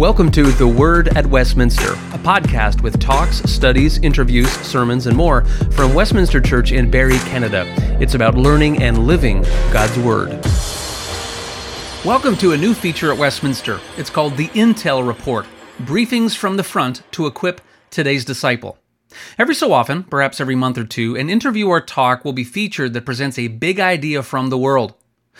Welcome to The Word at Westminster, a podcast with talks, studies, interviews, sermons, and more from Westminster Church in Barrie, Canada. It's about learning and living God's Word. Welcome to a new feature at Westminster. It's called the Intel Report, briefings from the front to equip today's disciple. Every so often, perhaps every month or two, an interview or talk will be featured that presents a big idea from the world.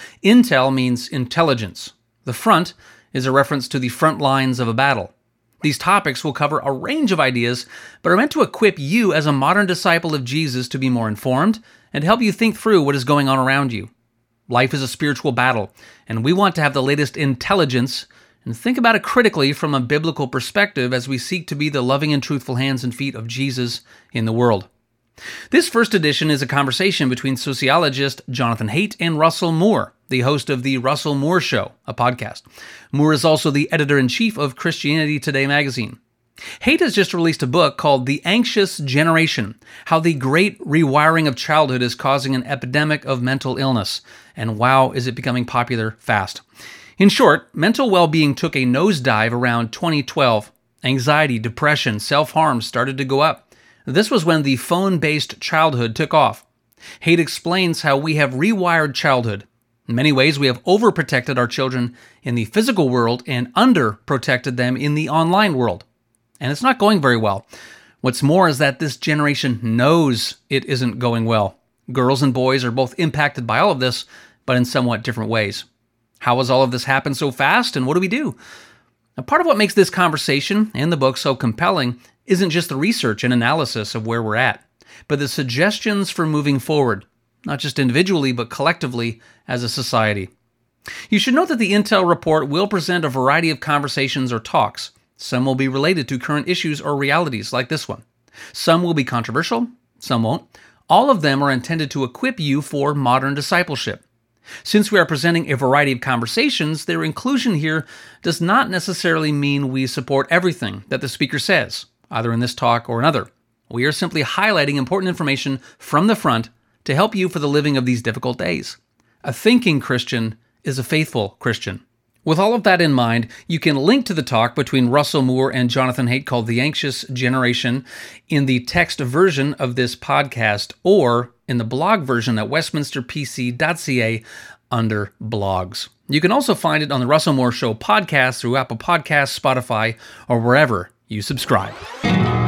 Intel means intelligence. The front is a reference to the front lines of a battle. These topics will cover a range of ideas, but are meant to equip you as a modern disciple of Jesus to be more informed and help you think through what is going on around you. Life is a spiritual battle, and we want to have the latest intelligence and think about it critically from a biblical perspective as we seek to be the loving and truthful hands and feet of Jesus in the world. This first edition is a conversation between sociologist Jonathan Haidt and Russell Moore, the host of The Russell Moore Show, a podcast. Moore is also the editor-in-chief of Christianity Today magazine. Haidt has just released a book called The Anxious Generation: How the Great Rewiring of Childhood is Causing an Epidemic of Mental Illness, and wow, is it becoming popular fast. In short, mental well-being took a nosedive around 2012. Anxiety, depression, self-harm started to go up. This was when the phone-based childhood took off. Haidt explains how we have rewired childhood. In many ways, we have overprotected our children in the physical world and underprotected them in the online world. And it's not going very well. What's more is that this generation knows it isn't going well. Girls and boys are both impacted by all of this, but in somewhat different ways. How has all of this happened so fast, and what do we do? Now, part of what makes this conversation and the book so compelling isn't just the research and analysis of where we're at, but the suggestions for moving forward, not just individually, but collectively as a society. You should note that the Intel Report will present a variety of conversations or talks. Some will be related to current issues or realities like this one. Some will be controversial, some won't. All of them are intended to equip you for modern discipleship. Since we are presenting a variety of conversations, their inclusion here does not necessarily mean we support everything that the speaker says, either in this talk or another. We are simply highlighting important information from the front to help you for the living of these difficult days. A thinking Christian is a faithful Christian. With all of that in mind, you can link to the talk between Russell Moore and Jonathan Haidt called The Anxious Generation in the text version of this podcast or in the blog version at westminsterpc.ca under blogs. You can also find it on the Russell Moore Show podcast through Apple Podcasts, Spotify, or wherever you subscribe.